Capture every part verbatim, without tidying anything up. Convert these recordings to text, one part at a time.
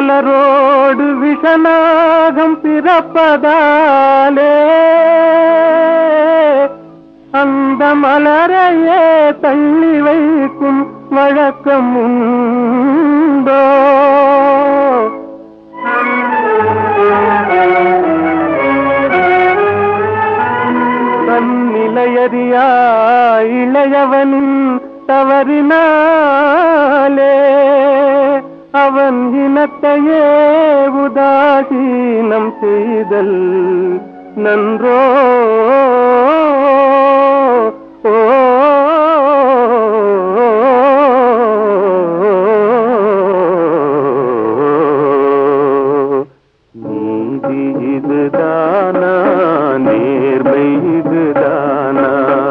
மலரோடு விஷநாகம் பிறப்பதாலே அந்த மலரையே தள்ளி வைக்கும் வழக்கம் உண்டோ? தன்னிலையறியா இளையவனின் தவறினாலே அவன் இனத்தையே உதாசீனம் செய்தல் நன்றோ? நீதி இதுதானா? நேர்மை இதுதானா?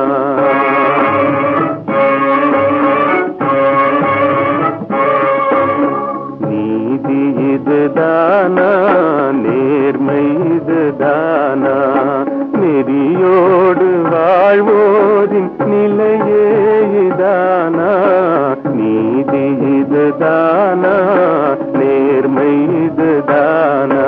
நீதி இதுதானா? நேர்மை இதுதானா? நெறியோடு வாழ்வோரின் நிலையே இதானா? நீதி இதுதானா? நேர்மை இதுதானா?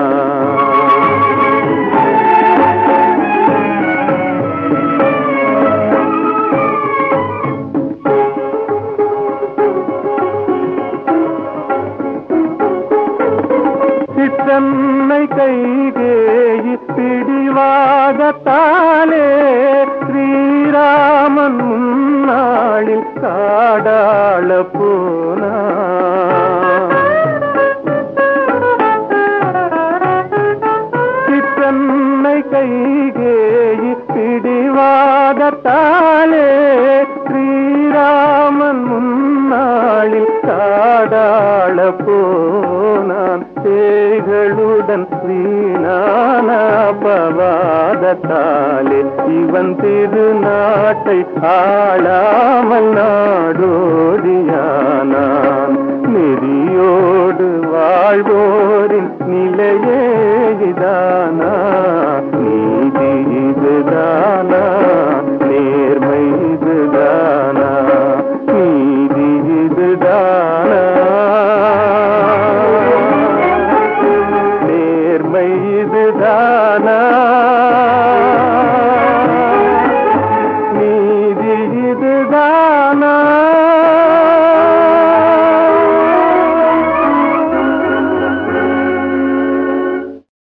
சிற்றன்னை கைகேயி பிடிவாதத்தாலே ஸ்ரீராமன் முன்னாளில் காடாள போனான். சிற்றன்னை கைகேயி பிடிவாதத்தாலே ஸ்ரீராமன் முன்னாளில் காடாள போனான். சேகளுடன் வீணான பவாதத்தாலே இவன் திருநாட்டை ஆளாமல் நாடோடியானான். நெறியோடு வாழ்வோரின் நிலையே இதானா? நீதி இதுதானா? நேர்மை இதுதானா? நீதி இதுதானா? நேர்மை இதுதானா?